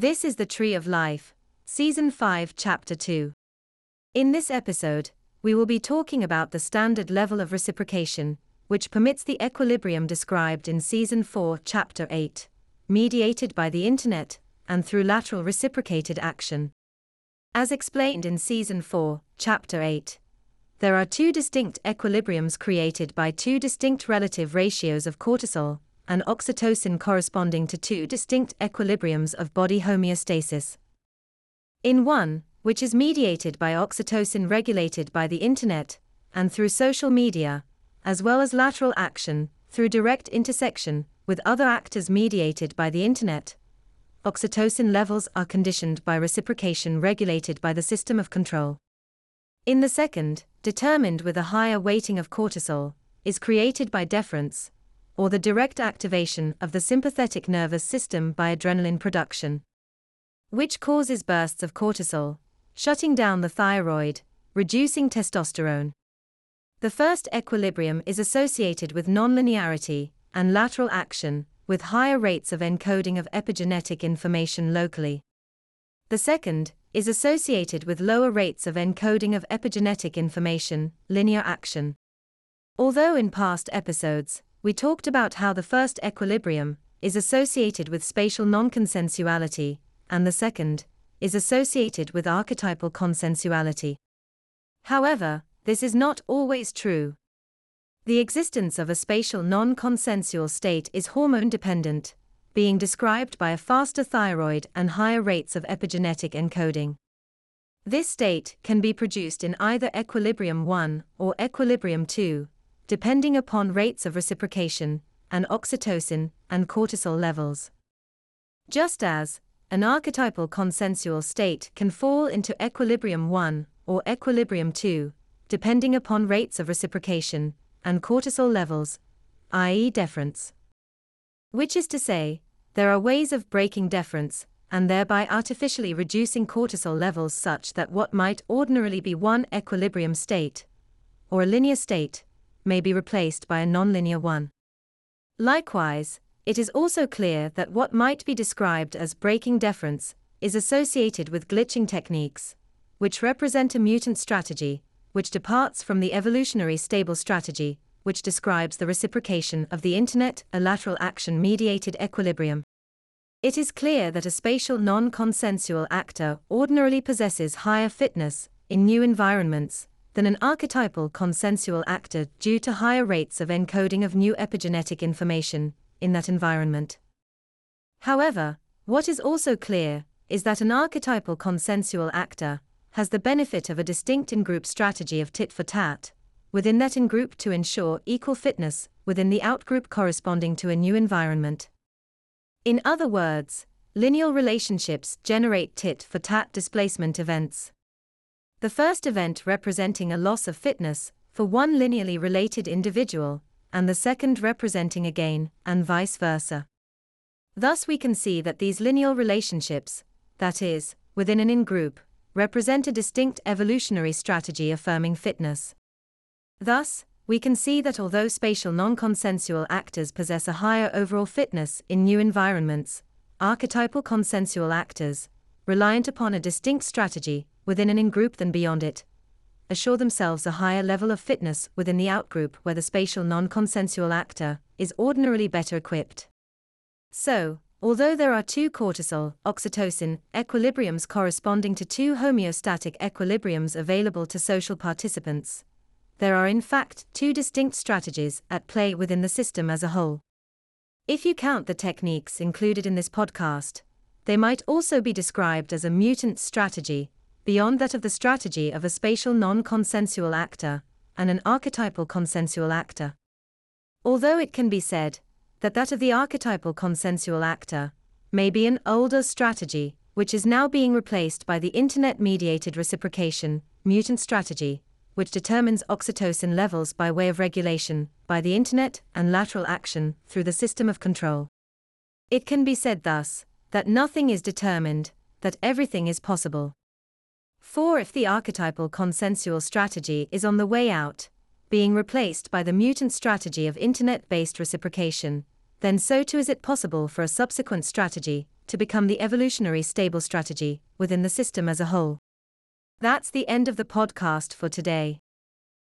This is the Tree of Life, Season 5, Chapter 2. In this episode, we will be talking about the standard level of reciprocation, which permits the equilibrium described in Season 4, Chapter 8, mediated by the Internet and through lateral reciprocated action. As explained in Season 4, Chapter 8, there are two distinct equilibriums created by two distinct relative ratios of cortisol and oxytocin corresponding to two distinct equilibriums of body homeostasis. In one, which is mediated by oxytocin regulated by the Internet and through social media, as well as lateral action through direct intersection with other actors mediated by the Internet, oxytocin levels are conditioned by reciprocation regulated by the system of control. In the second, determined with a higher weighting of cortisol, is created by deference, or the direct activation of the sympathetic nervous system by adrenaline production, which causes bursts of cortisol, shutting down the thyroid, reducing testosterone. The first equilibrium is associated with nonlinearity and lateral action, with higher rates of encoding of epigenetic information locally. The second is associated with lower rates of encoding of epigenetic information, linear action. Although in past episodes, we talked about how the first equilibrium is associated with spatial non-consensuality, and the second is associated with archetypal consensuality. However, this is not always true. The existence of a spatial non-consensual state is hormone-dependent, being described by a faster thyroid and higher rates of epigenetic encoding. This state can be produced in either equilibrium 1 or equilibrium 2, depending upon rates of reciprocation and oxytocin and cortisol levels. Just as an archetypal consensual state can fall into equilibrium 1 or equilibrium 2, depending upon rates of reciprocation and cortisol levels, i.e. deference. Which is to say, there are ways of breaking deference and thereby artificially reducing cortisol levels such that what might ordinarily be one equilibrium state, or a linear state, may be replaced by a nonlinear one. Likewise, it is also clear that what might be described as breaking deference is associated with glitching techniques, which represent a mutant strategy, which departs from the evolutionary stable strategy, which describes the reciprocation of the Internet, a lateral action-mediated equilibrium. It is clear that a spatial non-consensual actor ordinarily possesses higher fitness in new environments than an archetypal consensual actor due to higher rates of encoding of new epigenetic information in that environment. However, what is also clear is that an archetypal consensual actor has the benefit of a distinct in-group strategy of tit-for-tat within that in-group to ensure equal fitness within the out-group corresponding to a new environment. In other words, lineal relationships generate tit-for-tat displacement events. The first event representing a loss of fitness for one linearly related individual, and the second representing a gain, and vice versa. Thus we can see that these lineal relationships, that is, within an in-group, represent a distinct evolutionary strategy affirming fitness. Thus, we can see that although spatial non-consensual actors possess a higher overall fitness in new environments, archetypal consensual actors, reliant upon a distinct strategy within an in-group than beyond it, assure themselves a higher level of fitness within the out-group where the spatial non-consensual actor is ordinarily better equipped. So, although there are two cortisol, oxytocin, equilibriums corresponding to two homeostatic equilibriums available to social participants, there are in fact two distinct strategies at play within the system as a whole. If you count the techniques included in this podcast, they might also be described as a mutant strategy, beyond that of the strategy of a spatial non-consensual actor and an archetypal consensual actor. Although it can be said that that of the archetypal consensual actor may be an older strategy, which is now being replaced by the Internet-mediated reciprocation, mutant strategy, which determines oxytocin levels by way of regulation by the Internet and lateral action through the system of control. It can be said thus, that nothing is determined, that everything is possible. For if the archetypal consensual strategy is on the way out, being replaced by the mutant strategy of Internet-based reciprocation, then so too is it possible for a subsequent strategy, to become the evolutionary stable strategy within the system as a whole. That's the end of the podcast for today.